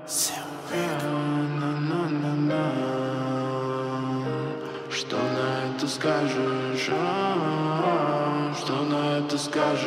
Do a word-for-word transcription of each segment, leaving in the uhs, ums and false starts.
Что на это скажешь? А, что на это скажешь?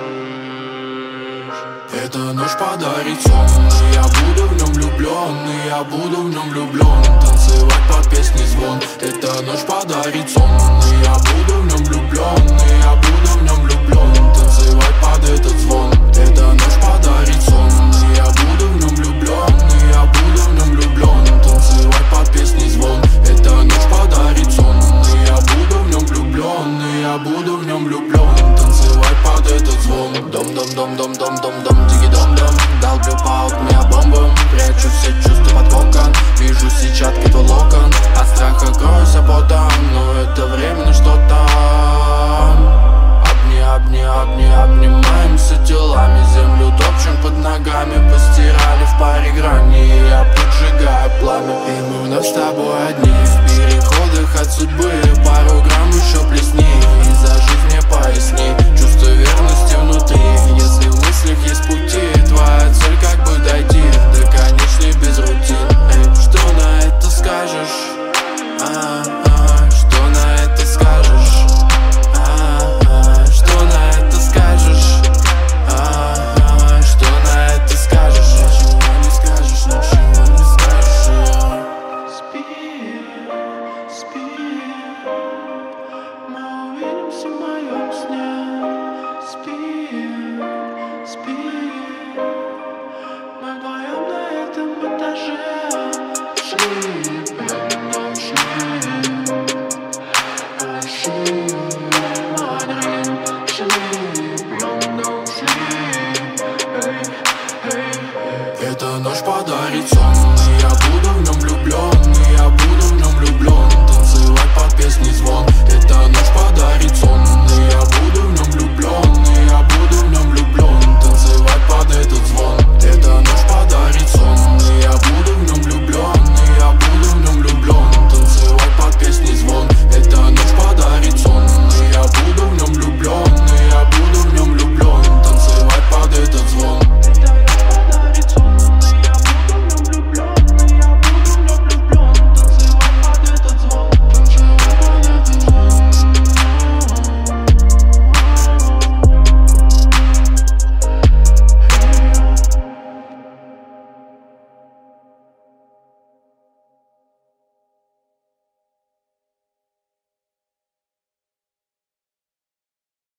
Эта ночь подарит сон, и я буду в нем влюблен, и я буду в нем влюблен. Танцевать под песни звон. Эта ночь подарит сон, и я буду в нем влюблен, и я буду в нем влюблен. Танцевать под этот звон. Эта ночь подарит сон, и я буду в нем влюблен, и я буду в нем влюблен. Танцевать под песни звон. Эта ночь подарит сон, и я буду в нем влюблен, и я буду в нем влюблен. Танцевать под этот звон. Дом, дом, дом, дом, дом, дом, дом, диги, дом, дом. Долблю по окне бомбам, прячу все чувства под кокон. Вижу сетчатки твой локон, от страха кроюсь потом, но это временно что-то. Обни, обни, обни, обнимаемся телами, землю топчем под ногами. Постирали в паре грани, и я поджигаю пламя. И мы вновь с тобой одни, в переходах от судьбы. Пару грамм еще плесни, и за жизнь мне поясни. Чувство верности внутри, если в мыслях есть пути. Твоя цель как бы дойти до конечной без рутин. Эй, что на это скажешь? А, а, что на это скажешь? А, а, что на это скажешь? А, а, что на это скажешь? Ничего не скажешь, ничего не скажешь. Спи, спи, мы увидимся в моем сне. Спи, спи, мы вдвоем на этом этаже. Шли, прям нам шли, шли, один, шли, прям нам шли. Эта ночь подарит сон, и я буду в нем влюблен, и я буду в нем влюблен. Танцевать под песни звон. Эта ночь подарит сон.